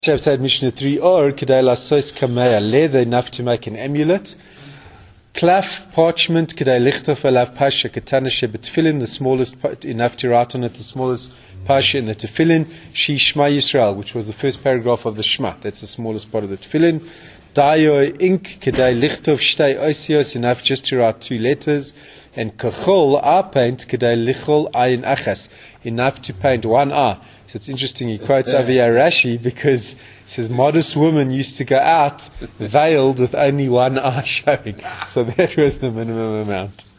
Chapter Mishnah 3, or Kedai Lasos Kamea, leather enough to make an amulet. Klaf, parchment, Kedai Lichtov Alav Pasha, Katana Shebet Tefillin, the smallest part, enough to write on it, the smallest Pasha in the Tefillin. She Shema Yisrael, which was the first paragraph of the Shema, that's the smallest part of the Tefillin. Dayo, ink, Kedai Lichtov Shtei Osios, enough just to write 2 letters. And Kachol, eye paint, Kedai Lichol Ayin Achas, enough to paint 1 eye. So it's interesting, he quotes Aviyah Rashi because he says modest women used to go out veiled with only 1 eye showing. So that was the minimum amount.